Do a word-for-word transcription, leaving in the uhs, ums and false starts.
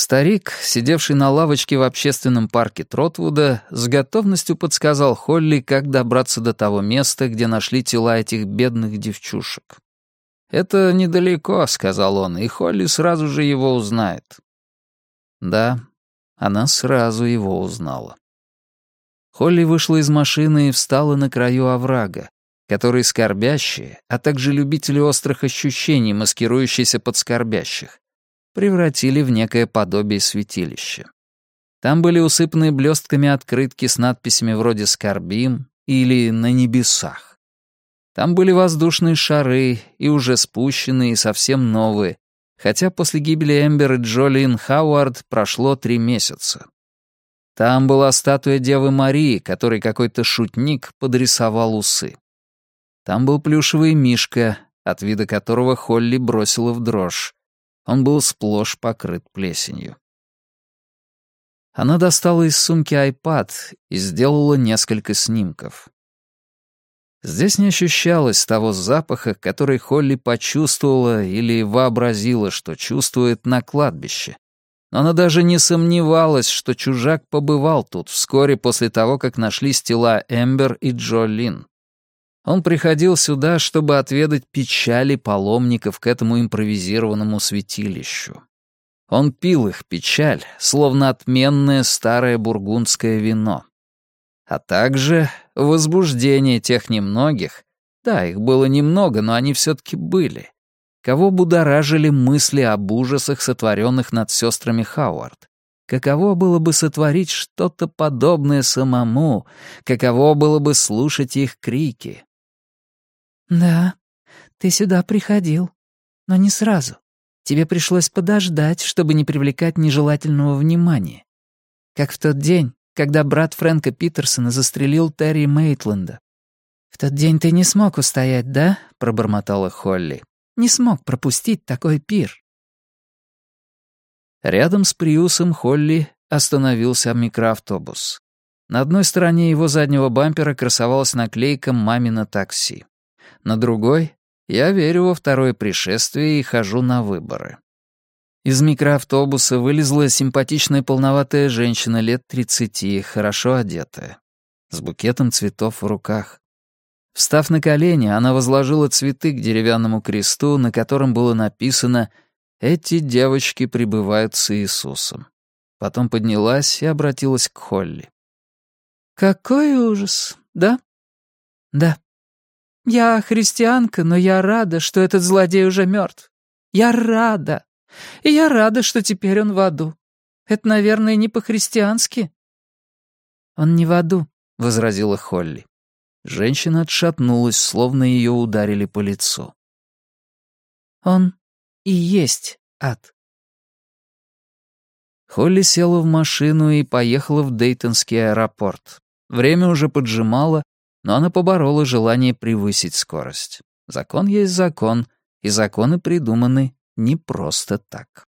Старик, сидевший на лавочке в общественном парке Тротвуда, с готовностью подсказал Холли, как добраться до того места, где нашли тела этих бедных девчушек. «Это недалеко», — сказал он, — «и Холли сразу же его узнает». Да, она сразу его узнала. Холли вышла из машины и встала на краю оврага, который скорбящие, а также любители острых ощущений, маскирующиеся под скорбящих, превратили в некое подобие святилища. Там были усыпаны блестками открытки с надписями вроде «Скорбим» или «На небесах». Там были воздушные шары, и уже спущенные, и совсем новые, хотя после гибели Эмбер и Джолиин Хауард прошло три месяца. Там была статуя Девы Марии, которой какой-то шутник подрисовал усы. Там был плюшевый мишка, от вида которого Холли бросила в дрожь. Он был сплошь покрыт плесенью. Она достала из сумки айпад и сделала несколько снимков. Здесь не ощущалось того запаха, который Холли почувствовала или вообразила, что чувствует на кладбище. Но она даже не сомневалась, что чужак побывал тут вскоре после того, как нашлись тела Эмбер и Джолин. Он приходил сюда, чтобы отведать печали паломников к этому импровизированному святилищу. Он пил их печаль, словно отменное старое бургундское вино. А также возбуждение тех немногих, да, их было немного, но они все-таки были, кого будоражили мысли об ужасах, сотворенных над сестрами Хауард. Каково было бы сотворить что-то подобное самому, каково было бы слушать их крики. «Да, ты сюда приходил, но не сразу. Тебе пришлось подождать, чтобы не привлекать нежелательного внимания. Как в тот день, когда брат Фрэнка Питерсона застрелил Терри Мейтленда. В тот день ты не смог устоять, да?» — пробормотала Холли. «Не смог пропустить такой пир». Рядом с Приусом Холли остановился микроавтобус. На одной стороне его заднего бампера красовалась наклейка «Мамино такси». На другой — «Я верю во второе пришествие и хожу на выборы». Из микроавтобуса вылезла симпатичная полноватая женщина лет тридцати, хорошо одетая, с букетом цветов в руках. Встав на колени, она возложила цветы к деревянному кресту, на котором было написано «Эти девочки пребывают с Иисусом». Потом поднялась и обратилась к Холли. «Какой ужас, да?» «Да. Я христианка, но я рада, что этот злодей уже мертв. Я рада. И я рада, что теперь он в аду. Это, наверное, не по-христиански». «Он не в аду», — возразила Холли. Женщина отшатнулась, словно ее ударили по лицу. «Он и есть ад». Холли села в машину и поехала в Дейтонский аэропорт. Время уже поджимало, но она поборола желание превысить скорость. Закон есть закон, и законы придуманы не просто так.